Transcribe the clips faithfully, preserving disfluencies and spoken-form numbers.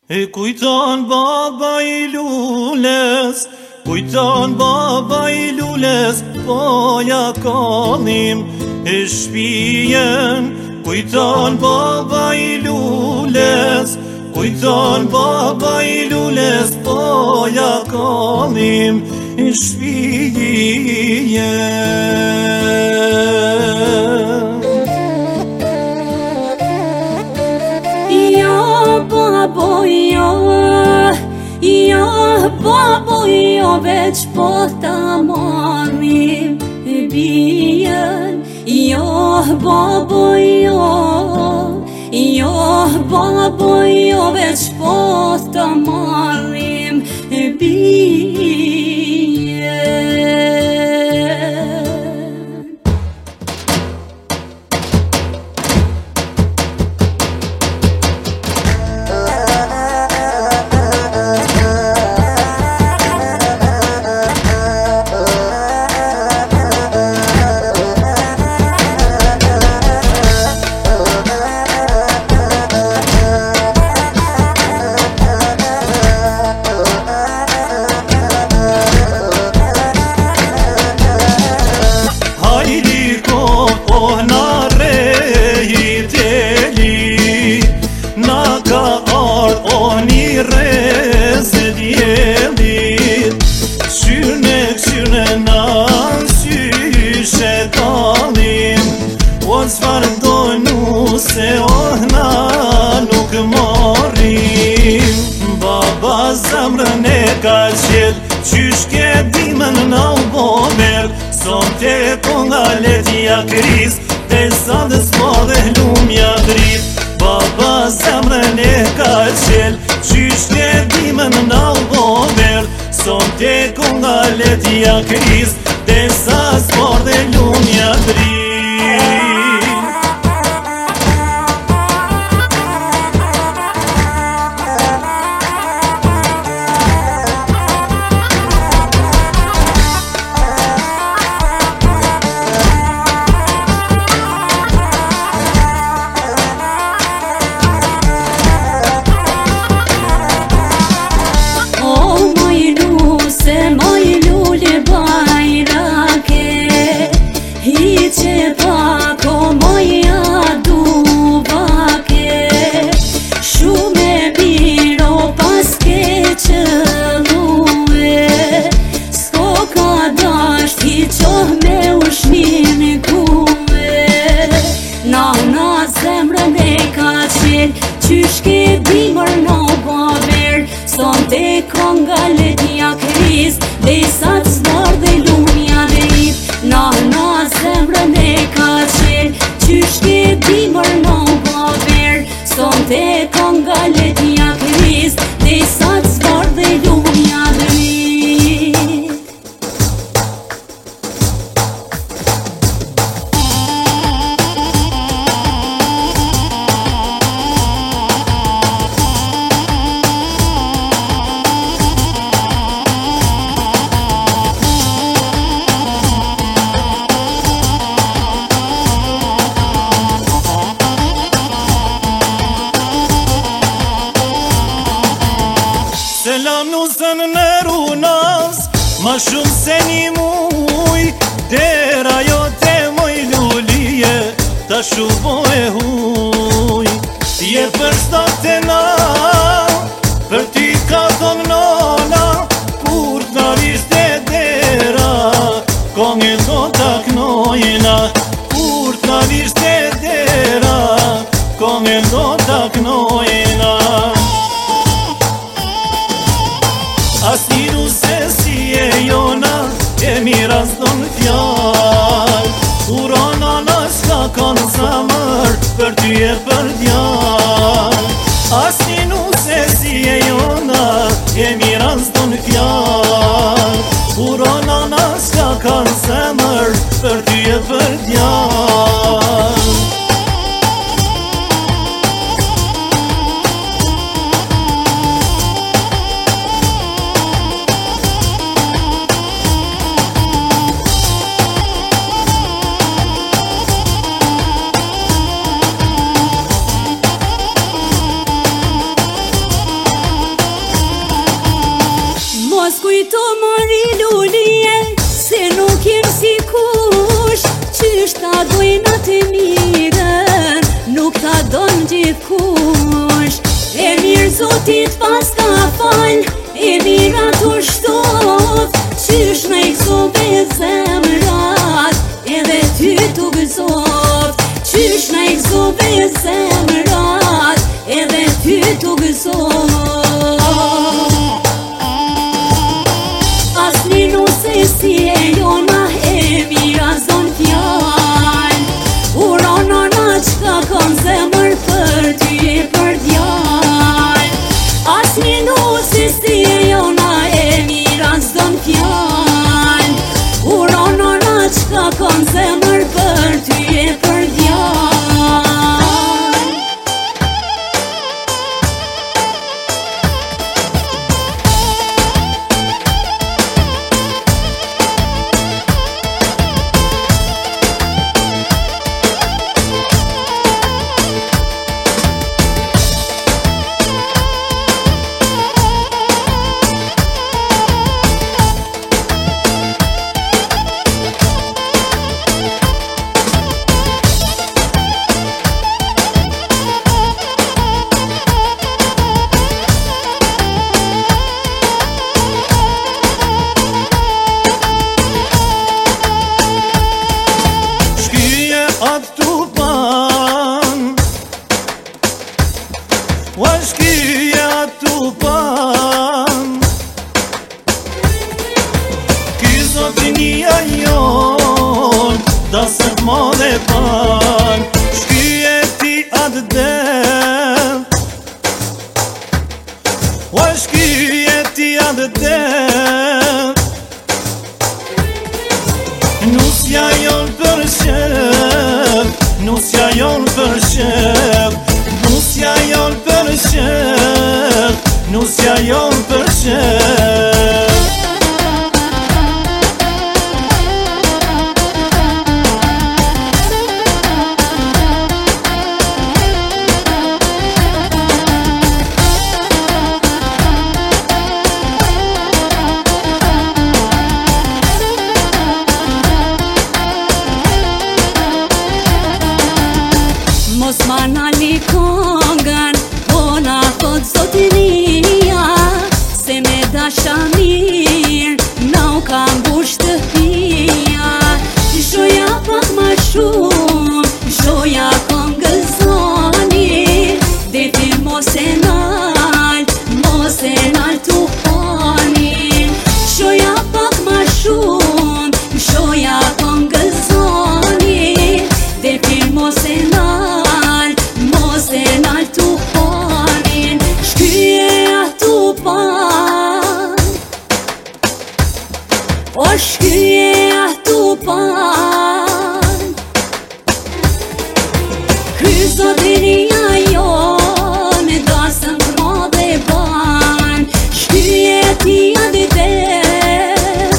E kujton baba i lules, kujton baba i lules, po ja kallim e shpijen. Kujton baba i lules, kujton baba i lules, po ja kallim e shpijen. Babo jo, jo, babo jo, veç po ta marrim e bijen. Jo, babo jo, jo, babo jo, veç po ta marrim e bijen. Se ohna nuk marrim, baba zemrën e ka qel, qysh ke dimën në ubomer, son te konga letja kriz, te sa dhe s'ma dhe lumja drit. Baba zemrën e ka qel, qysh ke dimën në ubomer, son te konga letja kriz, te sa s'ma dhe lumja drit. Qysh ke dimër në baver, son te konga letja kriz, dhe sa t'zbar dhe lumja drit. Na na zemrën e ka qel, qysh ke dimër në baver, son te konga letja kriz, dhe sa t'zbar dhe lumja drit. Selam nusën në runaz, ma shumë se një muj, dera jo te moj lulije, ta shubo e huj. Je për shtate na, për ty ka thon nona, kur t'na vishte dera, konge do ta knojna. Kur t'na vishte dera, konge do ta knojna. Asnjëru se si e jona, e mira s'don fjall, urona na s'ka kanë zamër, për ty e për djall. Asnjëru se si e jona, e mira s'don fjall, urona na s'ka kanë zamër, për ty e për djall. dojnë atë mirën, nuk ta don gjithkush. E mirë Zotit pas ka fal, e mirë ato shtot, qysh me i gëzove zemrat, edhe ty t'u gëzot. Qysh me i gëzove zemrat, edhe ty t'u gëzot. Asni nuse si e jona, e mira zon fjall, urona na qka kom zemër për ty e për djall. Asni nuse si e jona, e mira zon fjall, urona na qka kom zemër për ty e për djall. Washkia tupan Kizotinia jon Dasët modhe pan Shkye ti atë dem Washkia ti atë dem Nusja jon për shëp Nusja jon për shëp Nusja jon për shëp Nusja jon për shëp Mos ma nali kongën, ona thot zotinia, se me dasha mirë, na u ka mbush të hija. Shoja pak ma shumë, shoja kongë zoni, deti mos e nal, mos e nal tu hani. Shoja pak ma shumë, shoja kongë zoni, deti mos e nal, mos e nal tu hanin. Shkyje atu pan, o shkyje atu pan. Ky zotinia jon, dasën të madhe ban. Shkyje ti atë det,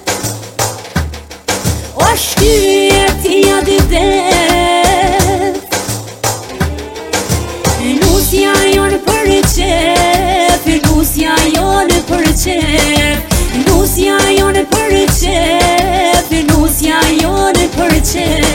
o shkyje ti atë det. Nusja jon për qef, nusja jon për qef, nusja jon për qef, nusja jon për qef.